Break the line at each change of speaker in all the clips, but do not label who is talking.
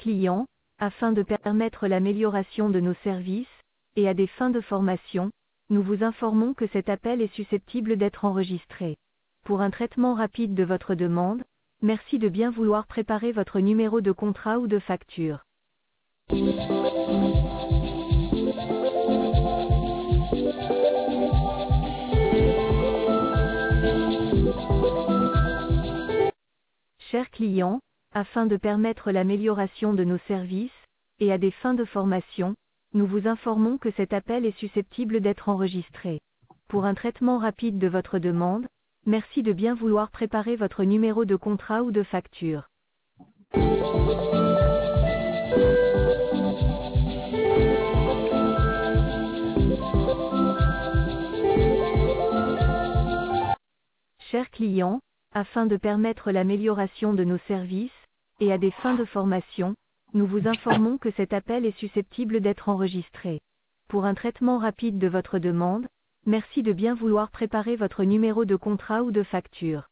client, afin de permettre l'amélioration de nos services, et à des fins de formation, nous vous informons que cet appel est susceptible d'être enregistré. Pour un traitement rapide de votre demande, merci de bien vouloir préparer votre numéro de contrat ou de facture. Chers clients, afin de permettre l'amélioration de nos services, et à des fins de formation, nous vous informons que cet appel est susceptible d'être enregistré. Pour un traitement rapide de votre demande, merci de bien vouloir préparer votre numéro de contrat ou de facture. Chers clients, afin de permettre l'amélioration de nos services, et à des fins de formation, nous vous informons que cet appel est susceptible d'être enregistré. Pour un traitement rapide de votre demande, merci de bien vouloir préparer votre numéro de contrat ou de facture.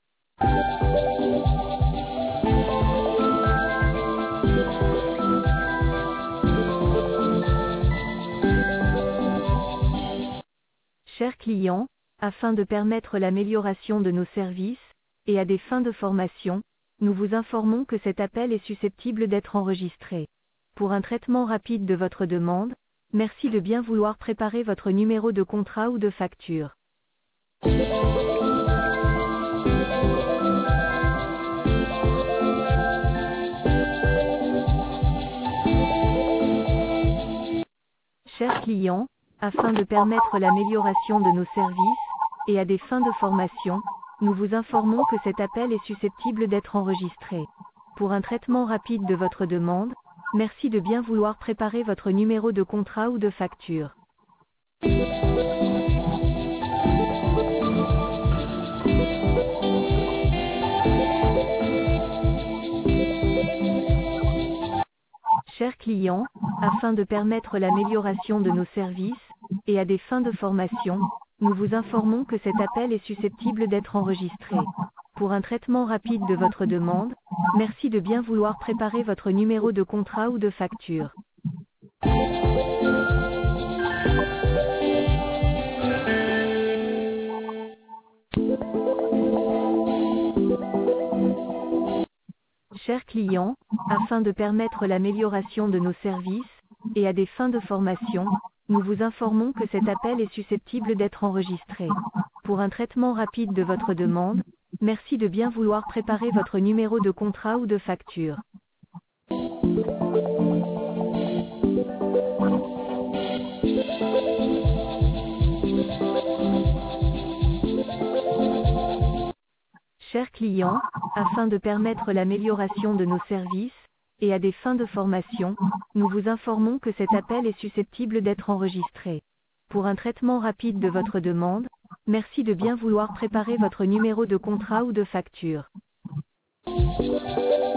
Chers clients, afin de permettre l'amélioration de nos services, et à des fins de formation, nous vous informons que cet appel est susceptible d'être enregistré. Pour un traitement rapide de votre demande, merci de bien vouloir préparer votre numéro de contrat ou de facture. Chers clients, afin de permettre l'amélioration de nos services, et à des fins de formation, nous vous informons que cet appel est susceptible d'être enregistré. Pour un traitement rapide de votre demande, merci de bien vouloir préparer votre numéro de contrat ou de facture. Chers clients, afin de permettre l'amélioration de nos services, et à des fins de formation, nous vous informons que cet appel est susceptible d'être enregistré. Pour un traitement rapide de votre demande, merci de bien vouloir préparer votre numéro de contrat ou de facture. Chers clients, afin de permettre l'amélioration de nos services, et à des fins de formation, nous vous informons que cet appel est susceptible d'être enregistré. Pour un traitement rapide de votre demande, merci de bien vouloir préparer votre numéro de contrat ou de facture. Chers clients, afin de permettre l'amélioration de nos services, et à des fins de formation, nous vous informons que cet appel est susceptible d'être enregistré. Pour un traitement rapide de votre demande, merci de bien vouloir préparer votre numéro de contrat ou de facture.